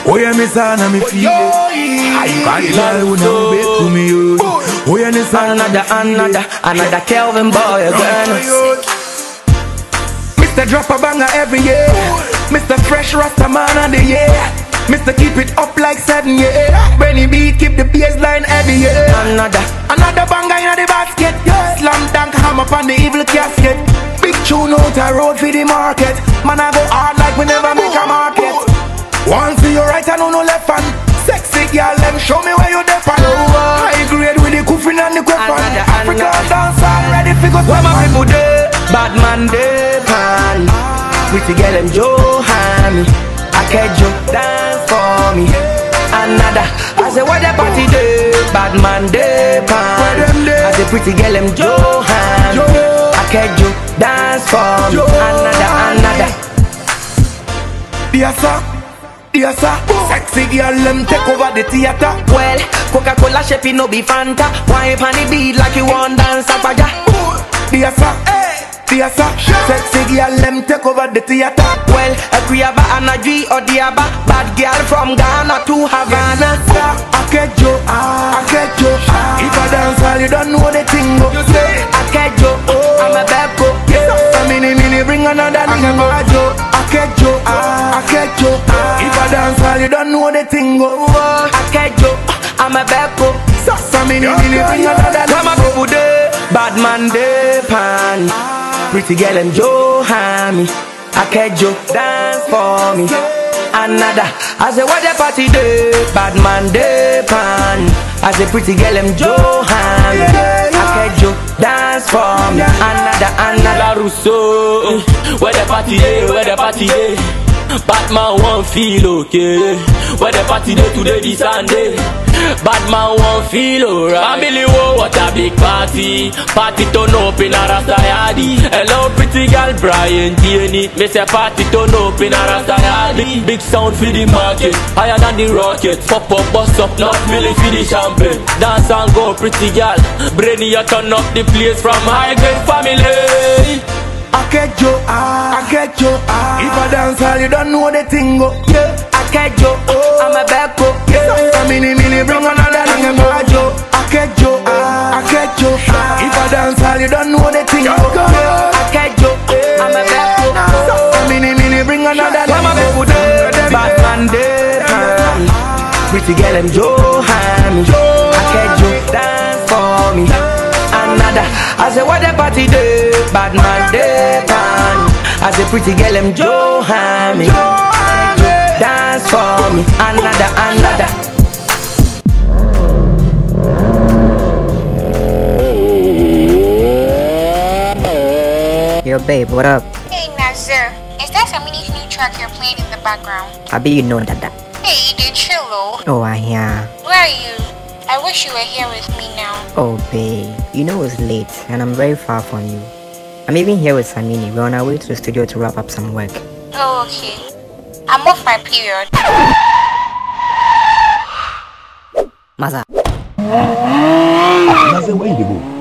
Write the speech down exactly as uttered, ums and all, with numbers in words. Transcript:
Oh yeah, me son and me feel I can't lie when I'm back to me. Oh yeah, me son Another, another, another Kelvin boy again. Mister Drop a banger every year. Mister Fresh Rasta man of the year. Mister Keep it up like seven year. Benny B keep the baseline every year. Another, another banger in the basket. Slam dunk hammer up on the evil casket. Big tune out a road for the market. Man I go hard like we never make a market. One to your right and on no left hand. Sexy girl, them show me where you depend. High grade with the coffin and the coffin. Africa dance all ready for go. where my people dey? Bad man dey pan. Pretty girl them Johan. I catch you dance for me. Another, I say what the party dey? Bad man dey pan. I say pretty girl them Johan. I catch you dance for me. Another, another. Dear sir, dear sir, sexy girl them take over the theater. Well, Coca-Cola shape no be Fanta. Wine on the beat like you want dance up again. Dear sir, dear sir, sexy girl them take over the theater. Well, a Kriaba and a G or Diaba. Bad girl from Ghana to Havana. I get you, I get you. If I dance all you don't know the thing. You say I catch you, I'm a bad go. a mini mini bring another lingo. I get you, I get you. If I dance all you don't know the thing. I catch you, I'm a bad go. A mini mini bring another Where my people dey? Bad man dey pan. Pretty girl and Johan. I catch you dance for me. Another, I say what the party dey? Bad man dey pan. I say pretty girl and Johan. I catch you dance for me. Another, another Rousseau, where the party dey? Where the party dey? Batman won't feel okay. Where the party day today this Sunday. Batman won't feel alright. Family, whoa, what a big party. Party turn up in a Rasta yardy. Hello pretty girl Brian Tierney. Me say party turn up in a Rasta yardy. Big sound for the market, higher than the rocket. Pop up, bust up, not really for the champagne. Dance and go pretty girl. Brainy you turn up the place from high grade family. I get you, I get you. If I dance all you don't know the thing. Yeah, I catch you, I'm a bad go. a mini mini bring another lingo. I get you, I get you. If I dance all you don't know the thing. I catch you, I'm a bad go. a mini mini bring another Where my people dey? Bad man dey pan. Pretty girl and Johan. I catch you dance for me. Another, I say what the party dey? Bad man dey pan. I say pretty girl and Johan. Dance for me. Another, another. Yo babe, what up? Hey Nazir, is that some new track you're playing in the background? I bet you know that that. Hey, did chill though. Oh, I hear. Where are you? I wish you were here with me now. Oh babe, you know it's late and I'm very far from you. I'm even here with Samini. We're on our way to the studio to wrap up some work. Oh, okay. I'm off my period. Maza. Maza, where you go?